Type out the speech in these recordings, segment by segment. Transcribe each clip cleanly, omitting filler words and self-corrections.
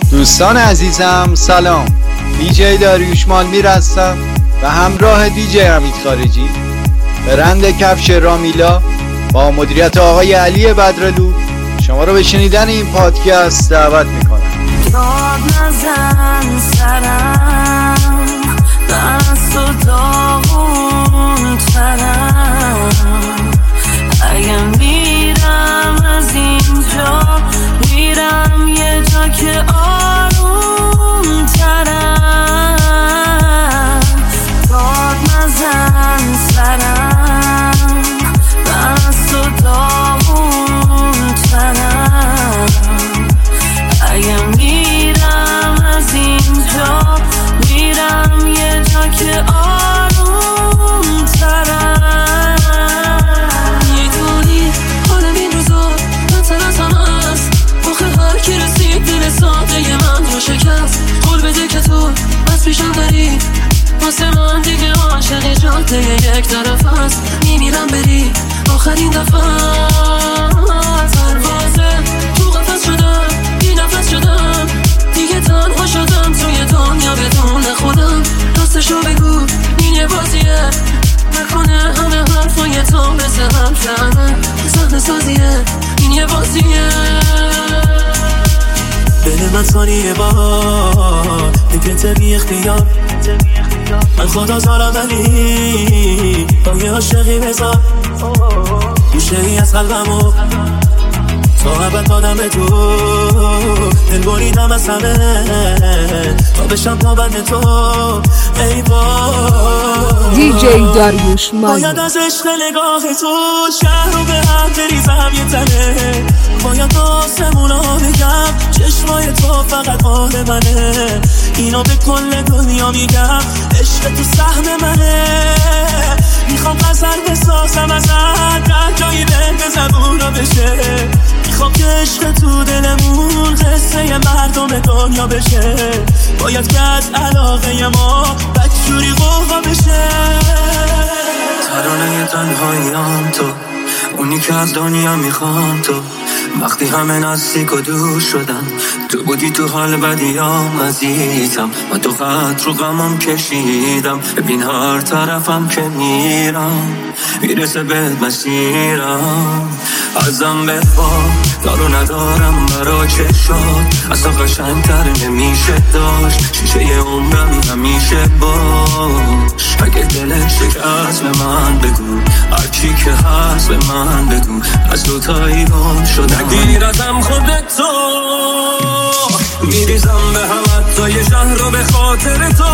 دوستان عزیزم سلام، دیجی داریوش مالمیر هستم و همراه دیجی حمید خارجی برند کفش رامیلا با مدیریت آقای علی بدرلو شما رو به شنیدن این پادکست دعوت میکنم. داد نزن سرم، دست و داغون ترم، اگه میرم از اینجا میرم یه جا که آروم ترم. داد نزن سرم، دست و داغون ترم، اگه میرم از اینجا میرم یه جا که آروم ترم. میدونی حالم این روزا نترسم هست، آخه هر کی رسید دل ساده من رو شکست. قول بده که تو از پیشم داری، واسه من دیگه عاشق جاده یک طرف هست. میمیرم بری آخرین دفعه، پروازه تو قفس شدم، بی نفس شدم، دیگه تنها شدم توی دنیا بدون خودم. راستشو بگو این یه بازیه، نکنه همه حرفای تو مثل هم شدن صحنه سازیه، این یه بازیه. بده من ثانیه بار دیگه بی اختیار، من خدا زارم ولی با یه عاشقی بذار گوشه ای از قلبمو تا ابد دادم به تو، دل بریدم از همه تا بشم تا بند تو. ای بابا دیجی داریوش مالمیر، باید از عشق نگاه تو شهر رو به هم بریزم یه تنه، باید آسمونا بگم چشمای تو فقط مال منه، اینو به کل دنیا میگم عشق تو سهم منه. میخوام غزل بسازم از هر جایی به زبونا بشه، میخوام که عشق تو دلمون قصه مردم دنیا بشه، باید که از علاقه ما بدجوری قوقا بشه. ترانه تنهاییام تو، اونی که از دنیا میخوام تو، وقتی همه نزدیک و دور شدن تو بودی تو حال بدیام عزیزم، من تو خط رو غمم کشیدم، ببین هر طرفم که میرم میرسه بهت مسیرم. ازم بخواه دارو ندارم برا چشات، اصلا قشنگتر نمیشه داشت، شیشه عمرم همیشه باش. اگه دلت شکست به من بگو، هرچی که هست به من بگو، از دوتایی گم شدم. نگیر ازم خودتو، میریزم به هم حتی یه شهر رو به خاطر تو،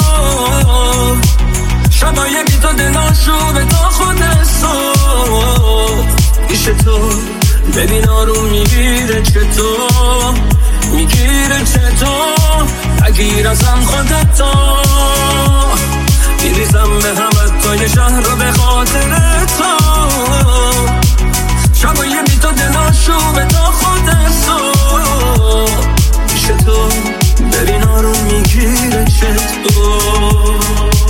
شبای بی تو دلاشو به تا خودتو میشه تو. ببین آروم میگیره چطور، میگیره چطور. نگیر ازم خودتو، میریزم به هم حتی یه شهر رو به خاطر تو، شبای بی تو دلاشو به تا خودتو میشه تو. ببین آروم میگیره چطور.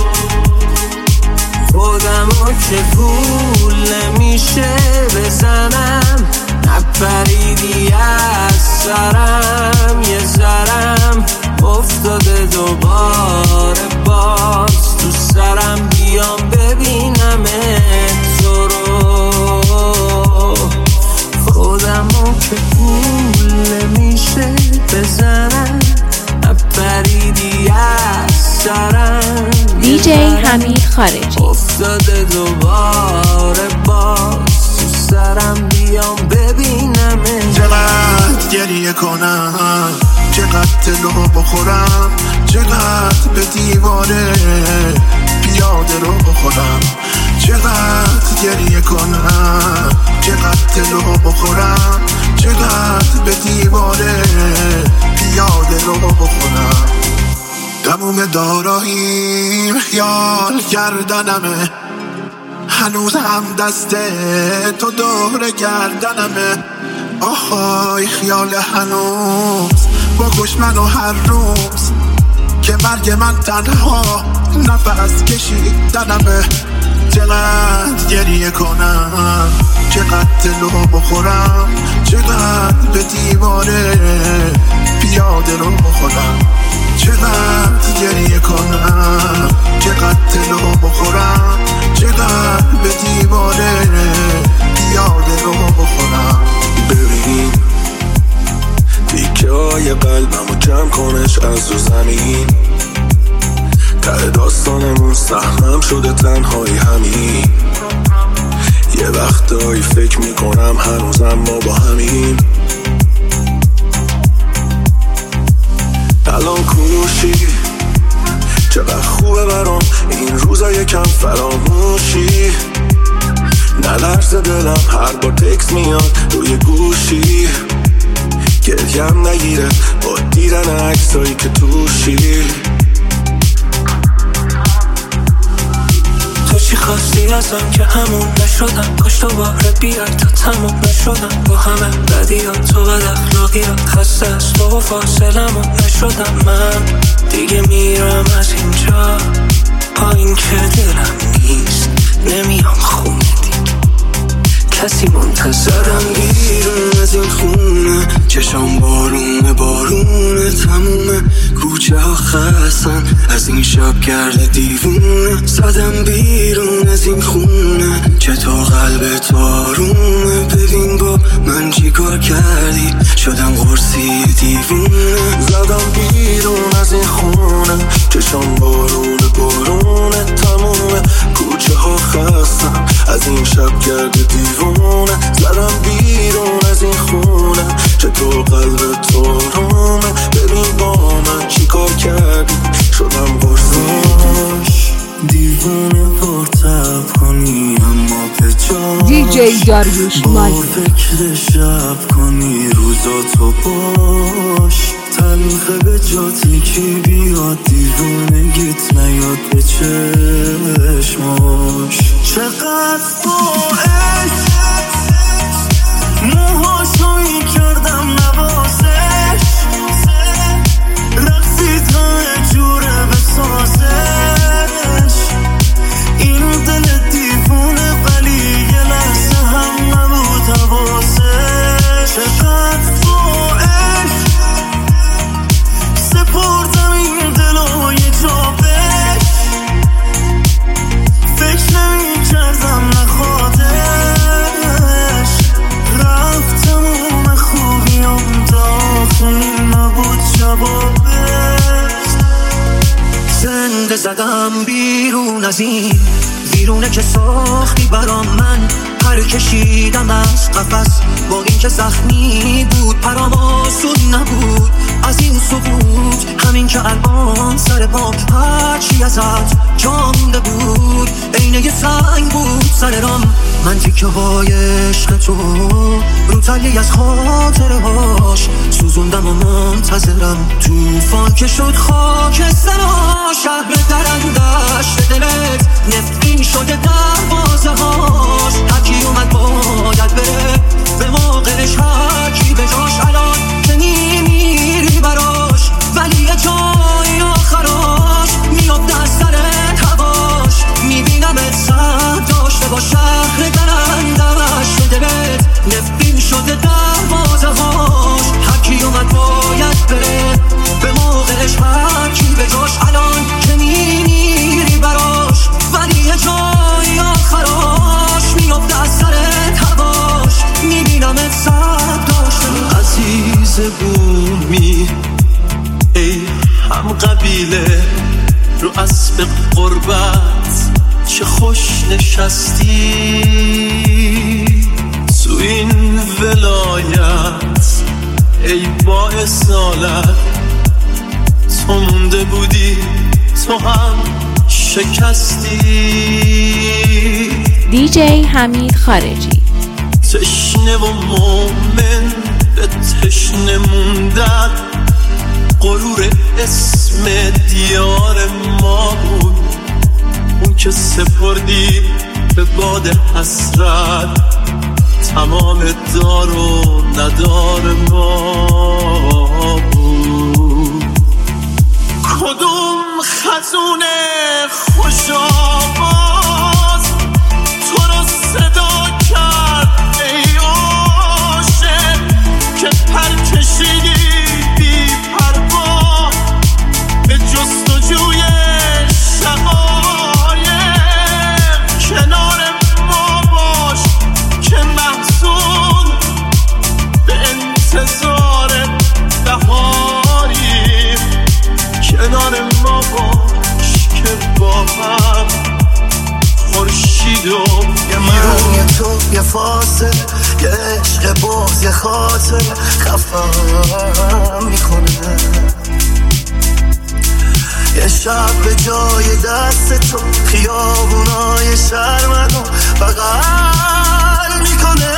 خودمو که پول نمیشه بزنم، نپریدی از سرم، یه ذرم افتاده دوباره باز تو سرم، بیام ببینم تو رو. خودمو که پول نمیشه بزنم، نپریدی از سرم، دیجی حمید خارجی افتاده دوباره باز تو سرم، بیام ببینم. چقدر گریه کنم، چقدر تلو بخورم، چقدر به دیواره پیاده رو بخورم، چقدر گریه کنم، چقدر تلو بخورم، چقدر به دیواره پیاده رو بخورم. تموم داراییم خیال کردنمه، هنوز هم دست تو دور گردنمه. آهای خیال هنوز بکش منو هر روز، که مرگ من تنها نفس کشیدنمه. چقدر گریه کنم، چقدر تلو بخورم، چقدر به دیواره پیاده رو بخورم، چقدر گریه کنم، چقدر تلو بخورم، چقدر به دیواره پیاده رو بخورم. ببین تیکه های قلبمو جمع کنش از رو زمین، ته داستانمون سهمم شده تنهایی همین. یه وقتایی فکر میکنم هنوزم ما با همین. الان کوشی چقدر خوبه برام این روزا یکم فراموشی، نلرز دلم هر بار تکست میاد روی گوشی، گریم نگیره با دیدن عکسایی که توشی. تو چی خواستی ازم که همون نشدم، کاش دوباره بیای تا تموم نشدم با همه بدیات تو بد اخلاقیات، خسته از تو فاصلمون نشدم من دیگه، میرم از اینجا پایین که دلم نیست، نمیام خونه دیگه کسی منتظرم. بیرون از این خونه چشام بارونه بارونه، تمومه کوچه ها خستن از این شب کرده دیوونه، زدم بیرون از این خونه چطور قلب تارونه، ببین با من چی کار کردی شدم قرصی دیوونه، زدم بیرون از این خونه چشام بارونه بارونه، تمومه کوچه ها خستن از این شب کرده دیوونه، زدم بیرون از این خونه چطور قلب تارونه، ببین با من چی کار کردی شدم قرصی دیوونه. پرتب کنی اما به جا دیجی داریوش مالی، با فکر شب کنی روزا تو باش، تلخه به جاتی که بیاد دیوونگیت نیاد به چشماش، چقدر باعث موهاشویی کردم نوازش، رقصید همه جوره بسازش، این دل دیوونه ولی یه لحظه هم نبود حواسش، چقدر باعث سپردم این دلو یه جا بش، فکر نمی کردم نخوادش، رفت تموم خوبیم داخل نبود جوابش، زنده زدم بیرون از این بیرونه که ساختی برام، من پر کشیدم از قفس با این که زخمی بود، پرام آسون نبود از این سقوط، همین که الان سر پام هرچی ازت جا مونده بود، عینه یه سنگ بود سر رام، من تیکه های عشق تو رو تلی از خاطره هاش سوزوندم و منتظرم توفان که شد خاکسترها، شهر درندش دلت نفرین شده دروازه هاش، هرکی اومد باید بره به موقعش، هرکی به جاش الان که میمیری براش، ولی یه جای آخراش میافته از سرت هواش، میبینمت سر داشته با شهر درندش دلت نفرین شده دروازه هاش، هرکی اومد باید بره به موقعش، هرکی به جاش الان که میمیری براش، ولی یه جای آخراش میافته از سرت هواش، میبینمت سر داشته. عزیز بومی ای هم قبیله رو اسب قربت چه خوش نشستی تو این ولایت، ای با اصالت تو مونده بودی تو هم شکستی. دیجی حمید خارجی، تشنه و مومن به تشنه موندن، غرور اسم دیار ما بود، اون که سپردی به باد حسرت تمام دار و ندار ما بود. کدوم خزونه خوش آواز تو رو صدا کرد ای عاشق که پر کشیدی بی یه تو یه فاصله یه عشق باز یه خاطر خفم میکنه یه شب به جای دست تو خیابونای شهر منو بغل میکنه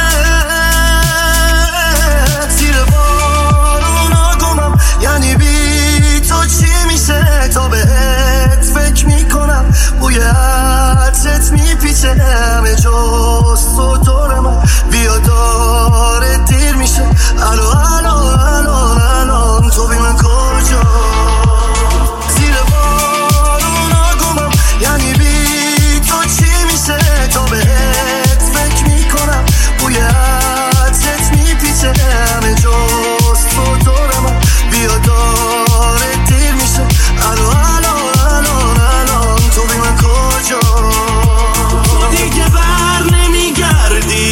زیر بارونا گمم یعنی بی تو چی میشه تا بهت فکر میکنم بوی عطرت میپیچه همه جز تو دور من بیا داره دیر میشه الان تو بی من کجا زیر بارونا گمم یعنی بی تو چی میشه تا بهت فکر میکنم بوی عطرت میپیچه همه جز تو دور من بیا داره دیر میشه الان تو بی من کجا تو دیگه بر نمیگردی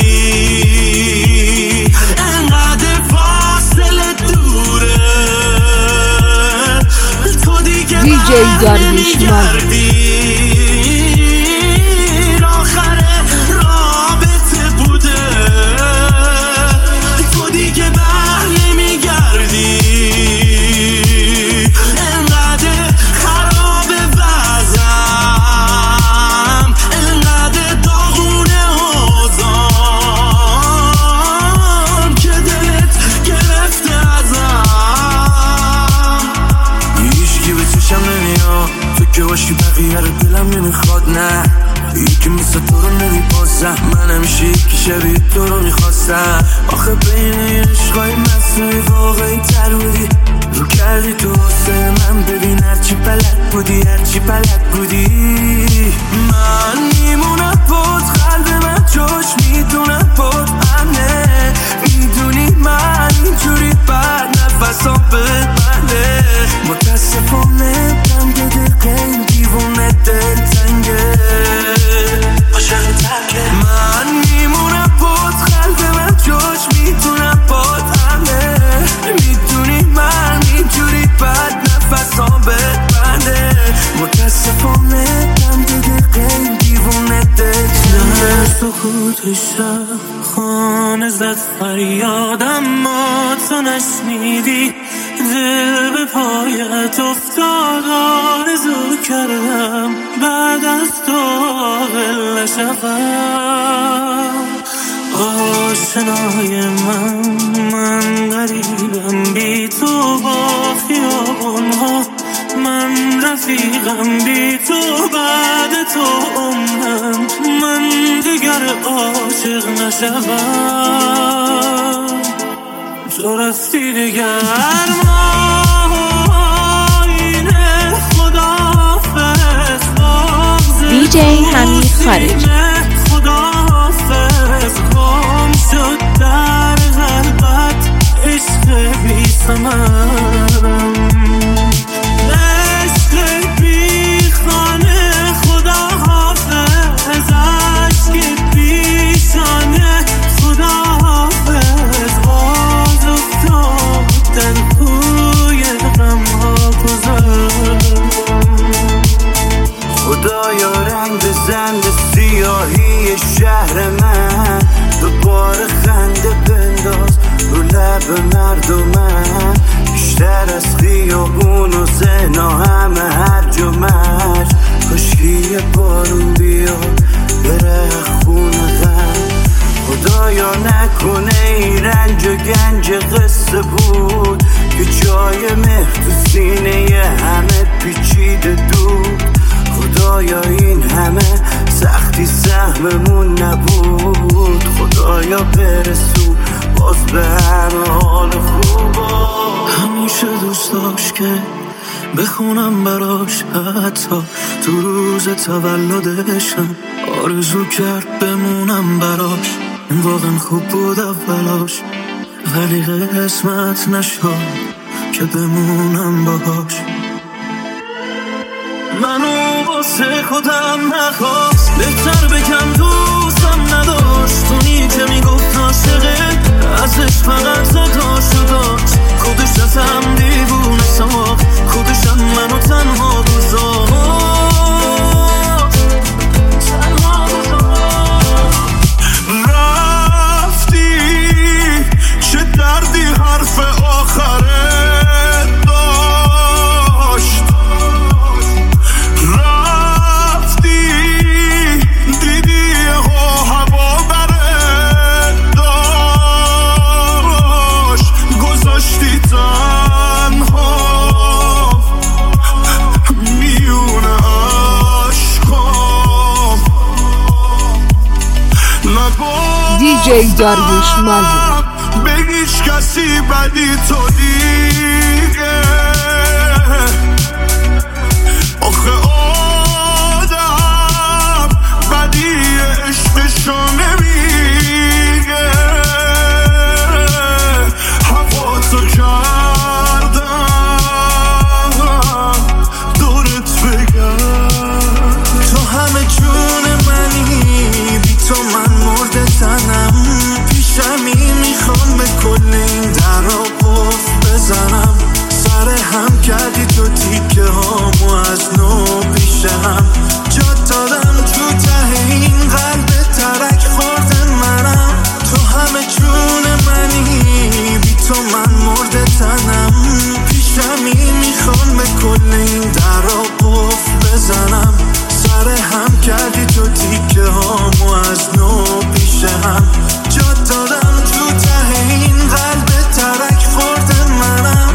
انقدر فاصله دوره تو دیگه بر نمیگردی آخر رابطه بوده تو دیگه بر نمیگردی انقدر خراب وضعم انقدر داغونه اوزان که دلت گرفته ازم هیچکی به چشم نمیاد تو که باشی بقیه رو دلم نمیخواد نه یکی مثل تو رو نمیپازم من همیشه یکی شبیه تو رو میخواستم آخه بین عشقای مصنوعی واقعی تر بودی رو کردی تو حسن من ببین هرچی بلد بودی من میمونم بود قلب من جوش میدونم بود امنه میدونی من اینجوری بر نفسام ببنده متاسفانه من به دقیقه دیوونه دل تنگه من میمونم بود قلب من جوش میدونم بود امنه میدونی من اینجوری بر نفسام ببنده متاسفانه من به دقیقه دیوونه دل تنگه سکوتشم خانه زد فریادم ما تو نشنیدی دل به پایت افتاد آرزو کردم بعد از تو غل نشوم آشنای من غریبم بی تو با خیابونها من رفیقم بی تو بعد تو عمرم من دیگر عاشق نشوم تو رفتی دیگر ماینه خداحافظ دیجی حمید خارجی خداحافظ گم شد در قلبت عشق بی ثمرم عشق بی خانه خداحافظ عشق بی شانه خداحافظ باز افتاد در کوی غمها گذرم خدایا رنگ زند سیاهی شهر من دوباره خنده بنداز رو لب مردمم بیشتر از خیابون و زنا همه هرج و مرج کاشکی بارون بیاد بره خونه غم خدایا نکنه این رنج و گنج قصه بود که جای مهر تو سینه همه پیچیده دود خدایا این همه سختی سهممون نبود خدایا برسو باز به همه حال خوبا همیشه دوست داشت که بخونم براش حتی تو روز تولدشم آرزو کرد بمونم براش واقعا خوب بود اولاش ولی قسمت نشد که بمونم باهاش منو واسه خودم نخواست بهتر بگم دوستم نداشت اونی که میگفت عاشقه ازش فقط صداشو داشت خودش ازم دیوونه ساخت خودشم منو تنها گذاشت داریوش مالو. به هیچ کسی بدی تو دیگه، آخه آدم بدی عشقشو نمیگه. هوا تو کردم دورت بگم، تو همه جون منی، بی تو من مرده تنم. پیشمی میخوام به کل این درا قفل بزنم. سر هم کردی تو تیکه هامو از نو پیش هم. جات دادم تو ته این قلب ترک خورده منم. تو همه جون منی، بی تو من مرده تنم. پیشمی میخوام به کل این درا قفل بزنم. سر هم کردی تو تیکه هامو از نو پیش هم. جات دادم تو ته این قلب ترک خورده منم.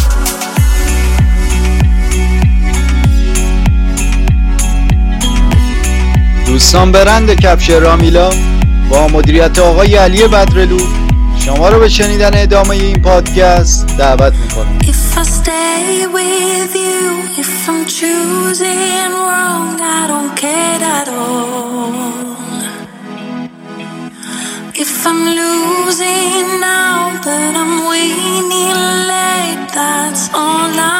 دوستان، برند کفش رامیلا با مدیریت آقای علی بدرلو شما رو به شنیدن ادامه این پادکست دعوت میکنم. If I stay with you, if I'm choosing wrong, I don't care at all. If I'm losing now, but I'm winning late, that's all I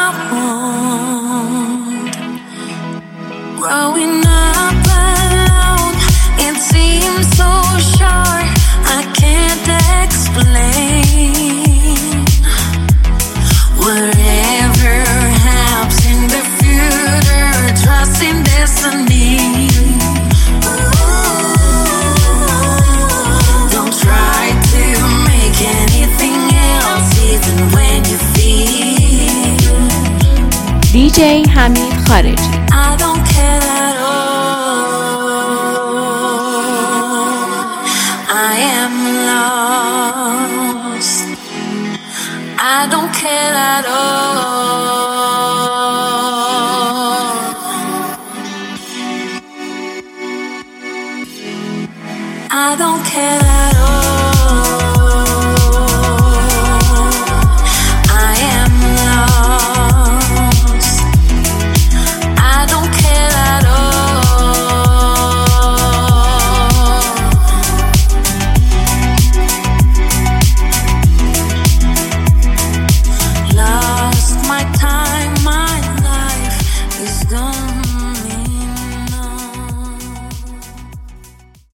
want. Growing up alone, it seems so short, I can't explain. Whatever happens in the future, trust in destiny. Don't try to make anything else, even when you feel. DJ حمید خارجی. I don't care at all. I am lost. I don't care at all. I don't care at all.